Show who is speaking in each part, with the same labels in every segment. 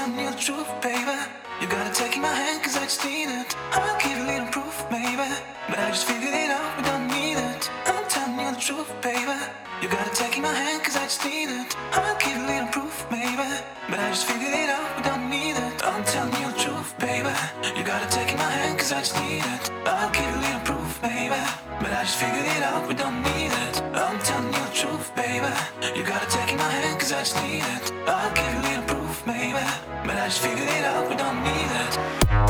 Speaker 1: telling you the truth, baby. You gotta take in my hand, cause I just need it. I'll give you a little proof, maybe. But I just figured it out, we don't need it. I'm telling you the truth, baby. You gotta take in my hand, cause I just need it. I'll give you a little proof, maybe. But I just figured it out, we don't need it. I'm telling you the truth, baby. You gotta take in my hand, cause I just need it. I'll give you a little proof, maybe. But I just figured it out, we don't need it. I'm telling you the truth, baby. You gotta take in my hand, cause I just need it. I'll give you a little proof, maybe. But I just figured it out, we don't need it.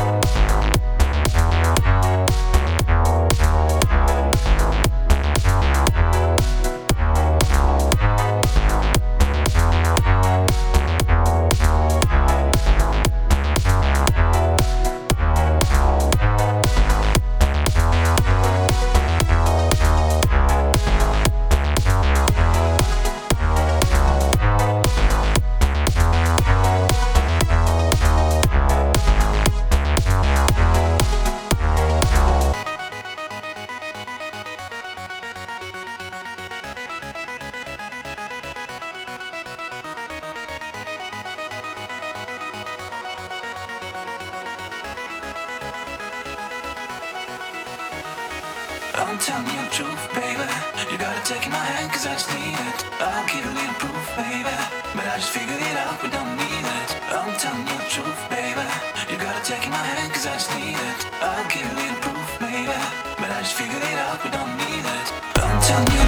Speaker 1: I'm telling you the truth, baby. You gotta take in my hand, cause I just need it. I'll give you a little proof, baby. But I just figured it out, we don't need it. I'm telling you the truth, baby. You gotta take in my hand, cause I just need it. I'll give you a little proof, baby. But I just figured it out, we don't need it. I'm telling you